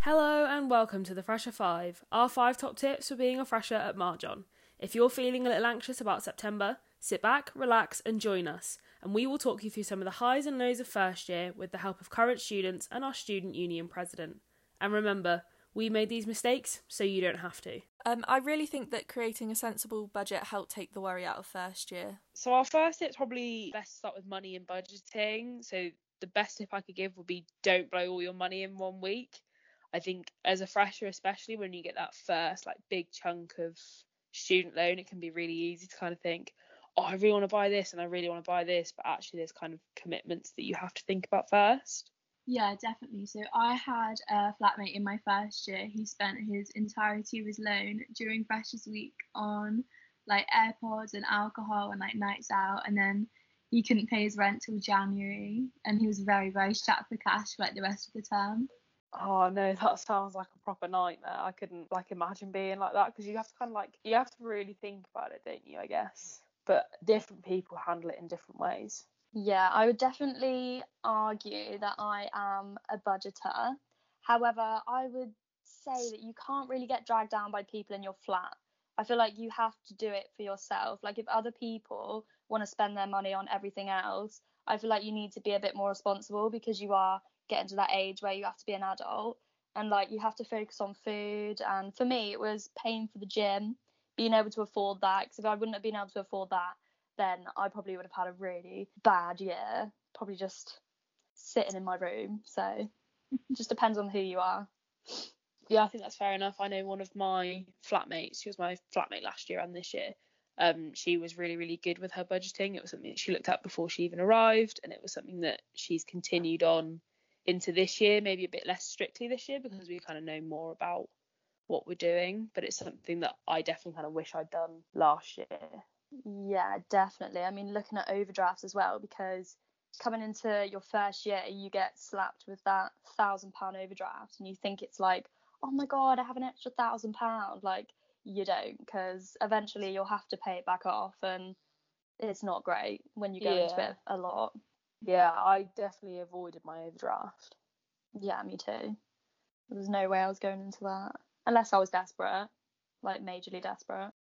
Hello and welcome to the Fresher 5, our 5 top tips for being a fresher at Marjon. If you're feeling a little anxious about September, sit back, relax and join us, and we will talk you through some of the highs and lows of first year with the help of current students and our student union president. And remember, we made these mistakes so you don't have to. I really think that creating a sensible budget helped take the worry out of first year. So our first tip's probably best to start with money and budgeting. So the best tip I could give would be don't blow all your money in 1 week. I think as a fresher, especially when you get that first big chunk of student loan, it can be really easy to kind of think, oh, I really want to buy this and I really want to buy this, but actually there's kind of commitments that you have to think about first. Yeah, definitely. So I had a flatmate in my first year who spent his entirety of his loan during Freshers Week on AirPods and alcohol and nights out, and then he couldn't pay his rent till January, and he was very, very strapped for cash for the rest of the term. Oh no, that sounds like a proper nightmare. I couldn't imagine being like that, because you have to you have to really think about it, don't you, I guess. But different people handle it in different ways. Yeah, I would definitely argue that I am a budgeter. However, I would say that you can't really get dragged down by people in your flat. I feel like you have to do it for yourself. Like if other people want to spend their money on everything else, I feel like you need to be a bit more responsible, because you are getting to that age where you have to be an adult and you have to focus on food. And for me, it was paying for the gym, being able to afford that, because if I wouldn't have been able to afford that, then I probably would have had a really bad year, probably just sitting in my room. So it just depends on who you are. Yeah, I think that's fair enough. I know one of my flatmates, she was my flatmate last year and this year, she was really, really good with her budgeting. It was something that she looked at before she even arrived, and it was something that she's continued on into this year, maybe a bit less strictly this year because we kind of know more about what we're doing, but it's something that I definitely kind of wish I'd done last year. Yeah, definitely. I mean, looking at overdrafts as well, because coming into your first year, you get slapped with that £1,000 overdraft and you think it's oh my God, I have an extra £1,000. You don't, because eventually you'll have to pay it back off, and it's not great when you go into it a lot. Yeah, I definitely avoided my overdraft. Yeah, me too. There's no way I was going into that unless I was desperate, majorly desperate.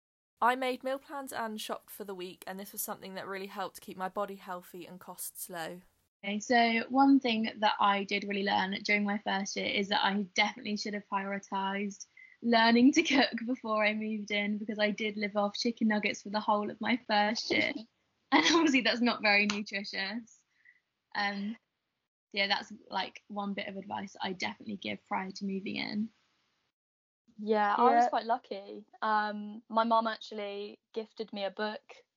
I made meal plans and shopped for the week, and this was something that really helped keep my body healthy and costs low. Okay, so one thing that I did really learn during my first year is that I definitely should have prioritised learning to cook before I moved in, because I did live off chicken nuggets for the whole of my first year. And obviously that's not very nutritious. Yeah, that's one bit of advice I definitely give prior to moving in. Yeah, I was quite lucky. My mum actually gifted me a book,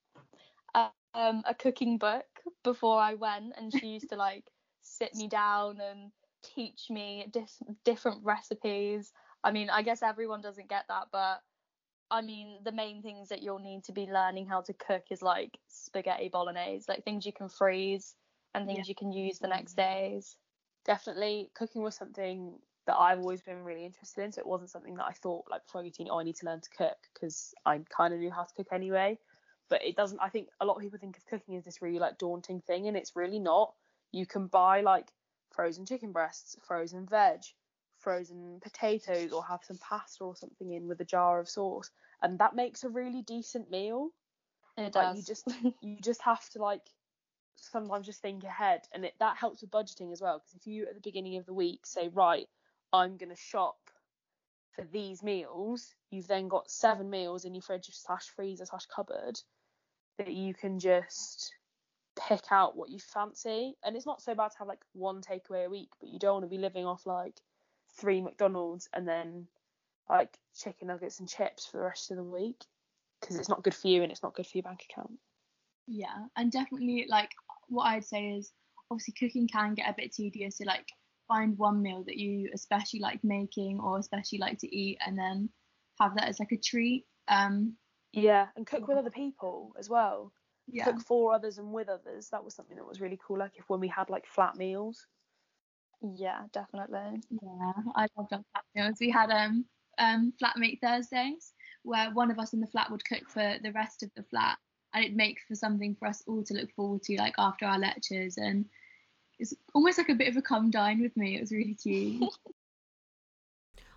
a cooking book, before I went, and she used to sit me down and teach me different recipes. I mean, I guess everyone doesn't get that, but I mean, the main things that you'll need to be learning how to cook is spaghetti bolognese, things you can freeze and things you can use the next days. Definitely, cooking was something that I've always been really interested in, so it wasn't something that I thought before I got to uni, I need to learn to cook, because I kind of knew how to cook anyway. But it doesn't, I think a lot of people think of cooking as this really daunting thing, and it's really not. You can buy frozen chicken breasts, frozen veg, frozen potatoes, or have some pasta or something in with a jar of sauce, and that makes a really decent meal. It does. You just have to sometimes just think ahead, and that helps with budgeting as well, because if you at the beginning of the week say, right, I'm gonna shop for these meals, you've then got 7 meals in your fridge / freezer / cupboard that you can just pick out what you fancy. And it's not so bad to have one takeaway a week, but you don't want to be living off 3 McDonald's and then chicken nuggets and chips for the rest of the week, because it's not good for you and it's not good for your bank account. Yeah, and definitely what I'd say is, obviously cooking can get a bit tedious, so find one meal that you especially like making or especially like to eat, and then have that as a treat. Yeah, and cook with other people as well. Yeah. Cook for others and with others. That was something that was really cool, when we had flat meals. Yeah, definitely. Yeah, I loved our flat meals. We had flatmate Thursdays, where one of us in the flat would cook for the rest of the flat, and it'd make for something for us all to look forward to after our lectures, and it's almost a bit of a come dine with me. It was really cute.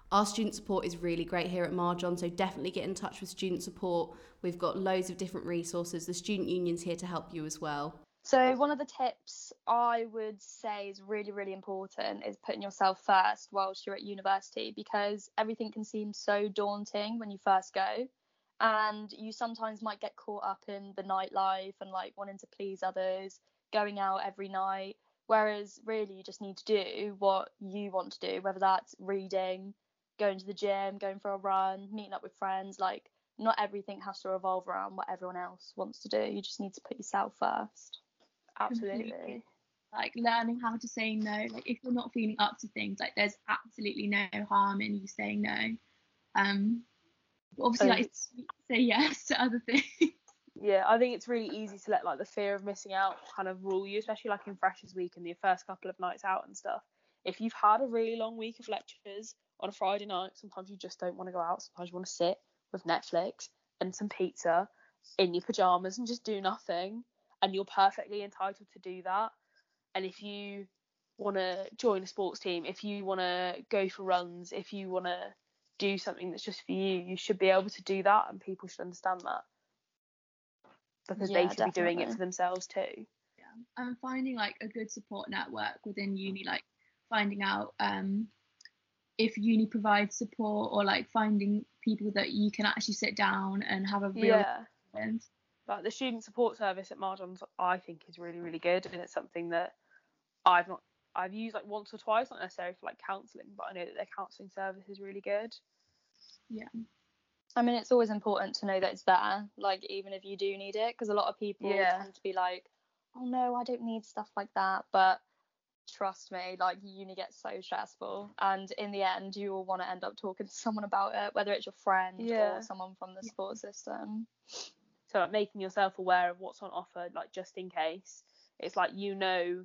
Our student support is really great here at Marjon, so definitely get in touch with student support. We've got loads of different resources. The student union's here to help you as well. So one of the tips I would say is really, really important is putting yourself first whilst you're at university, because everything can seem so daunting when you first go, and you sometimes might get caught up in the nightlife and like wanting to please others, going out every night, whereas really you just need to do what you want to do, whether that's reading, going to the gym, going for a run, meeting up with friends. Like, not everything has to revolve around what everyone else wants to do. You just need to put yourself first. Absolutely. Completely. Like learning how to say no. Like if you're not feeling up to things, like there's absolutely no harm in you saying no. But obviously, like say yes to other things. Yeah, I think it's really easy to let like the fear of missing out kind of rule you, especially like in Freshers Week and the first couple of nights out and stuff. If you've had a really long week of lectures on a Friday night, sometimes you just don't want to go out. Sometimes you want to sit with Netflix and some pizza in your pajamas and just do nothing. And you're perfectly entitled to do that. And if you want to join a sports team, if you want to go for runs, if you want to do something that's just for you, you should be able to do that, and people should understand that, because they should be doing it for themselves too. Yeah, and finding like a good support network within uni, like finding out if uni provides support, or like finding people that you can actually sit down and have a real with. Like the student support service at Marjon's, I think is really, really good, and it's something that I've used like once or twice, not necessarily for like counselling, but I know that their counselling service is really good. Yeah. I mean, it's always important to know that it's there, like even if you do need it, because a lot of people tend to be like, oh no, I don't need stuff like that, but trust me, like uni gets so stressful, and in the end you will want to end up talking to someone about it, whether it's your friend or someone from the support system. So like making yourself aware of what's on offer, like just in case. It's like, you know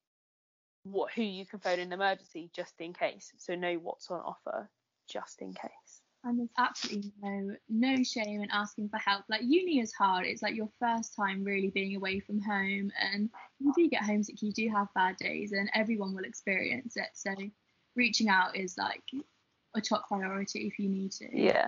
who you can phone in an emergency just in case. So know what's on offer just in case. And there's absolutely no shame in asking for help. Like uni is hard. It's like your first time really being away from home, and you do get homesick, you do have bad days, and everyone will experience it. So reaching out is like a top priority if you need to. Yeah.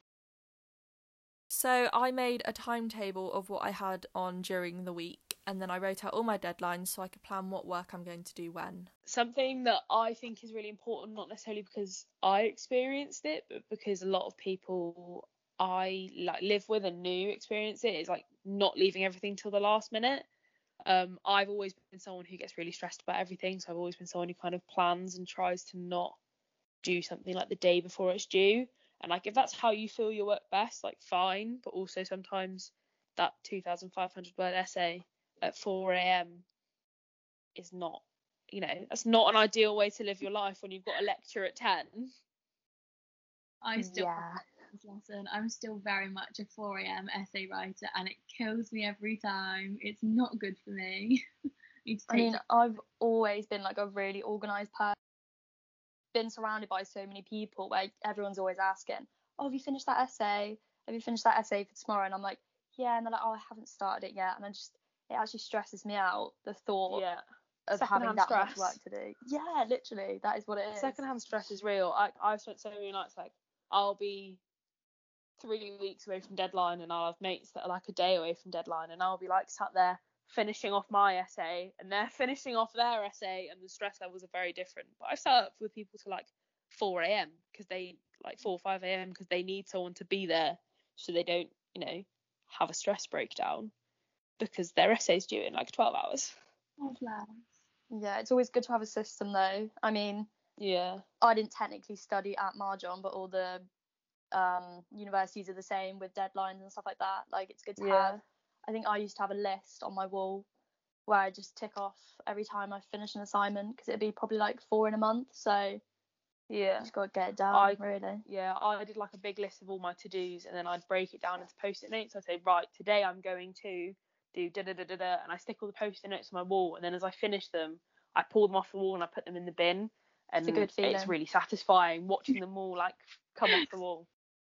So I made a timetable of what I had on during the week, and then I wrote out all my deadlines so I could plan what work I'm going to do when. Something that I think is really important, not necessarily because I experienced it, but because a lot of people I like live with and knew experience it, is like not leaving everything till the last minute. I've always been someone who gets really stressed about everything, so I've always been someone who kind of plans and tries to not do something like the day before it's due. And like, if that's how you feel your work best, like fine, but also sometimes that 2,500 word essay at 4 a.m. is not, that's not an ideal way to live your life when you've got a lecture at 10. I still lesson. I'm still very much a 4 a.m. essay writer, and it kills me every time. It's not good for me. I mean, I've always been like a really organised person. Been surrounded by so many people where everyone's always asking, oh, have you finished that essay? Have you finished that essay for tomorrow? And I'm like, yeah, and they're like, oh, I haven't started it yet. And it actually stresses me out, the thought of having that much work to do. Yeah, literally, that is what it is. Secondhand stress is real. I've spent so many nights like, I'll be 3 weeks away from deadline, and I'll have mates that are like a day away from deadline, and I'll be like sat there finishing off my essay, and they're finishing off their essay, and the stress levels are very different. But I've sat up with people to like 4 a.m. because they like 4 or 5 a.m. because they need someone to be there so they don't, have a stress breakdown because their essay's due in like 12 hours. Yeah, it's always good to have a system though. I mean, I didn't technically study at Marjon, but all the universities are the same with deadlines and stuff like that. Like, it's good to have. I think I used to have a list on my wall where I just tick off every time I finish an assignment, because it'd be probably like 4 in a month. So you just got to get it down, really. Yeah, I did like a big list of all my to-dos, and then I'd break it down into post-it notes. I'd say, right, today I'm going to do da-da-da-da-da, and I stick all the post-it notes on my wall, and then as I finish them, I pull them off the wall and I put them in the bin. And it's a good feeling. It's really satisfying watching them all like come off the wall.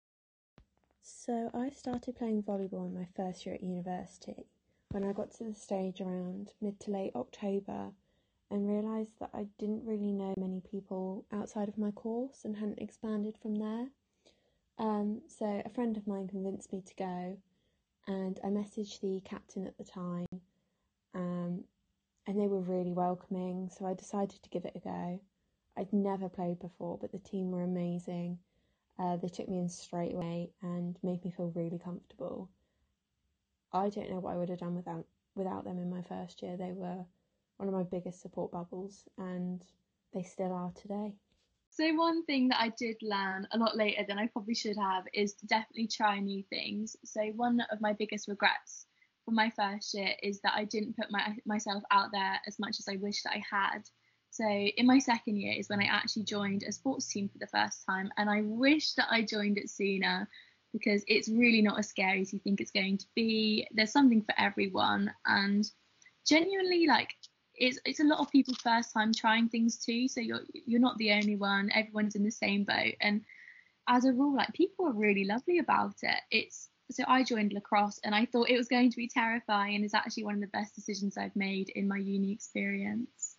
So I started playing volleyball in my first year at university. When I got to the stage around mid to late October, and realised that I didn't really know many people outside of my course and hadn't expanded from there. So a friend of mine convinced me to go, and I messaged the captain at the time, and they were really welcoming, so I decided to give it a go. I'd never played before, but the team were amazing. They took me in straight away and made me feel really comfortable. I don't know what I would have done without them in my first year. They were one of my biggest support bubbles, and they still are today. So one thing that I did learn a lot later than I probably should have is to definitely try new things. So one of my biggest regrets for my first year is that I didn't put myself out there as much as I wished that I had. So in my second year is when I actually joined a sports team for the first time, and I wish that I joined it sooner, because it's really not as scary as you think it's going to be. There's something for everyone, and genuinely, like, it's a lot of people's first time trying things too, so you're not the only one. Everyone's in the same boat, and as a rule, like, people are really lovely about it. So I joined lacrosse, and I thought it was going to be terrifying, and it's actually one of the best decisions I've made in my uni experience.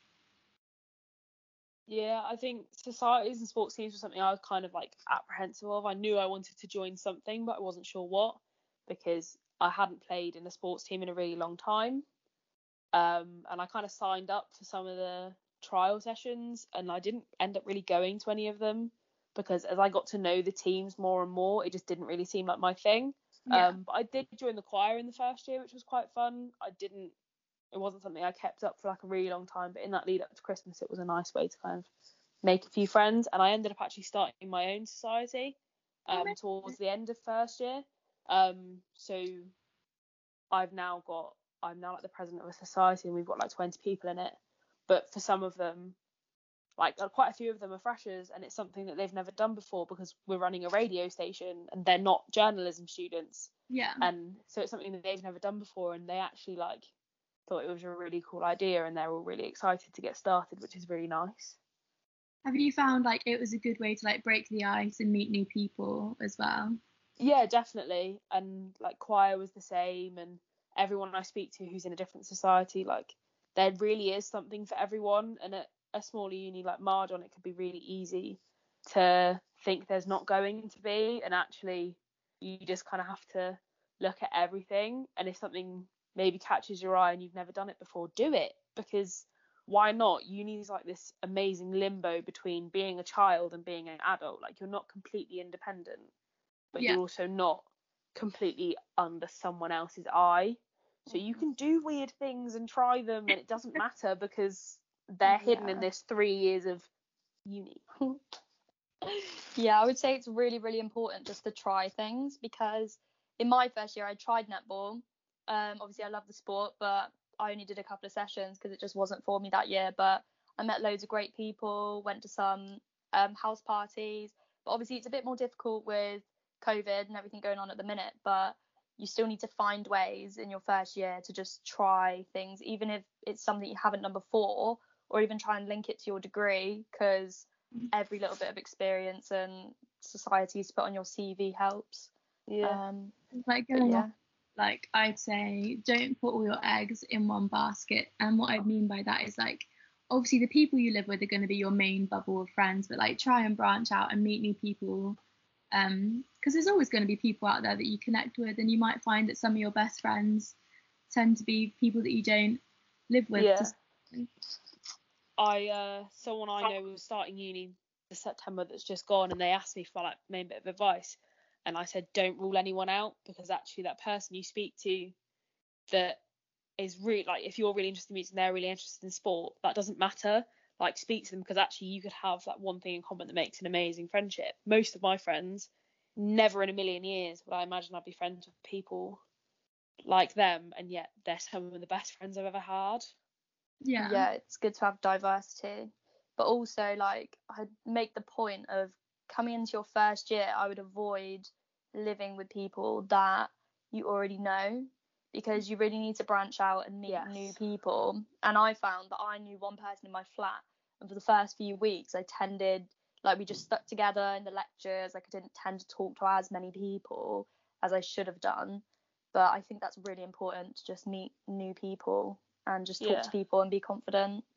Yeah, I think societies and sports teams were something I was kind of like apprehensive of. I knew I wanted to join something, but I wasn't sure what, because I hadn't played in a sports team in a really long time. And I kind of signed up for some of the trial sessions, and I didn't end up really going to any of them, because as I got to know the teams more and more, it just didn't really seem like my thing. Yeah. But I did join the choir in the first year, which was quite fun. It wasn't something I kept up for like a really long time, but in that lead up to Christmas, it was a nice way to kind of make a few friends. And I ended up actually starting my own society towards the end of first year. So I'm now like the president of a society, and we've got like 20 people in it. But for some of them, like quite a few of them are freshers, and it's something that they've never done before, because we're running a radio station and they're not journalism students. Yeah. And so it's something that they've never done before, and they actually like thought it was a really cool idea, and they're all really excited to get started, which is really nice. Have you found like it was a good way to like break the ice and meet new people as well? Yeah, definitely. And like choir was the same, and everyone I speak to who's in a different society, like there really is something for everyone. And at a smaller uni like Mardon, it could be really easy to think there's not going to be, and actually you just kind of have to look at everything, and if something maybe catches your eye and you've never done it before, do it, because why not? Uni is like this amazing limbo between being a child and being an adult. Like, you're not completely independent, but Yeah. you're also not completely under someone else's eye. So you can do weird things and try them, and it doesn't matter, because they're hidden in this 3 years of uni. Yeah, I would say it's really, really important just to try things, because in my first year I tried netball. Obviously I love the sport, but I only did a couple of sessions because it just wasn't for me that year. But I met loads of great people, went to some house parties. But obviously it's a bit more difficult with COVID and everything going on at the minute. But you still need to find ways in your first year to just try things, even if it's something you haven't done before, or even try and link it to your degree, because every little bit of experience and society to put on your CV helps. Yeah. Like going off, like I'd say don't put all your eggs in one basket. And what I mean by that is, like, obviously the people you live with are going to be your main bubble of friends, but like try and branch out and meet new people, because there's always going to be people out there that you connect with, and you might find that some of your best friends tend to be people that you don't live with. Someone I know was starting uni this September that's just gone, and they asked me for like main bit of advice, and I said don't rule anyone out, because actually that person you speak to that is really, like, if you're really interested in music and they're really interested in sport, that doesn't matter. Like, speak to them, because actually you could have that one thing in common that makes an amazing friendship. Most of my friends, never in a million years would I imagine I'd be friends with people like them, and yet they're some of the best friends I've ever had. Yeah, it's good to have diversity, but also, like, I'd make the point of coming into your first year, I would avoid living with people that you already know, because you really need to branch out and meet new people. And I found that I knew one person in my flat, and for the first few weeks I tended, like, we just stuck together in the lectures. Like, I didn't tend to talk to as many people as I should have done. But I think that's really important, to just meet new people and just talk to people and be confident.